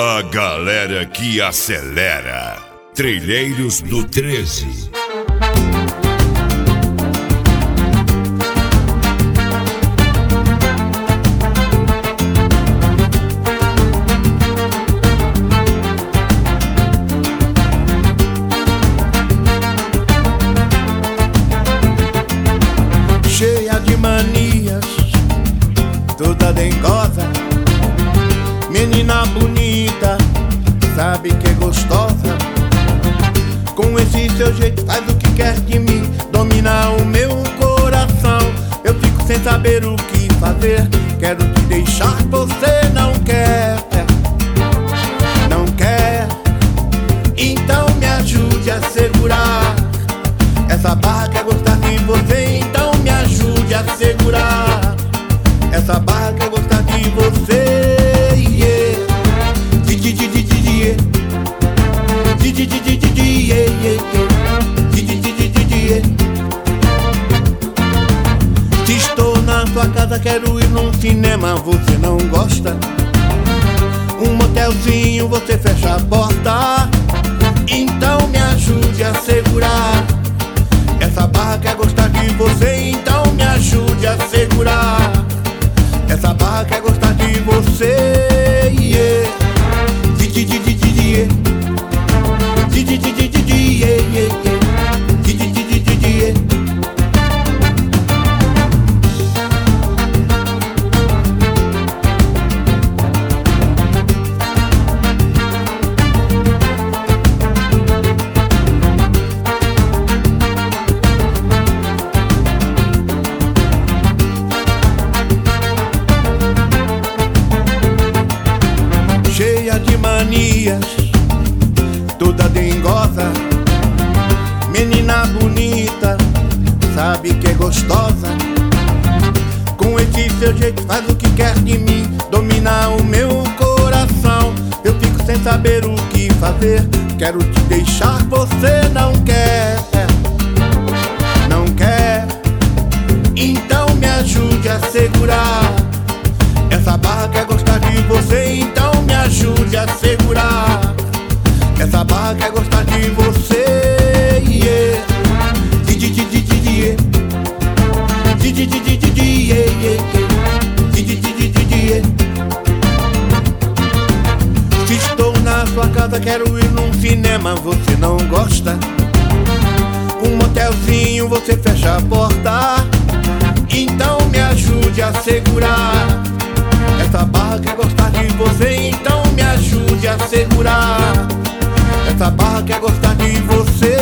A galera que acelera. Trilheiros do 13. Cheia de manias, toda dengosa, menina bonita, sabe que é gostosa. Com esse seu jeito faz o que quer de mim, domina o meu coração. Eu fico sem saber o que fazer, quero te deixar, você não quer. Não quer, então me ajude a segurar essa barra, quer gostar de você, então me ajude a segurar essa barra, quer gostar de você. Se estou na sua casa, quero ir num cinema, você não gosta? Um motelzinho, você fecha a porta, então me ajude a segurar essa barra, quer gostar de você, então me ajude a segurar essa barra, quer gostar de você. Cheia de manias, toda dengosa, menina bonita, sabe que é gostosa. Com esse seu jeito faz o que quer de mim, domina o meu coração. Eu fico sem saber o que fazer, quero te deixar, você não quer. Não quer, então me ajude a segurar essa barra, quer gostar de você, então me ajude a segurar essa barra, quer gostar de você. Se estou na sua casa, quero ir num cinema, você não gosta? Um motelzinho, você fecha a porta, então me ajude a segurar essa barra, quer gostar de você, então me ajude a segurar essa barra, quer gostar de você.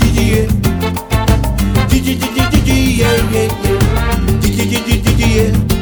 Yeah.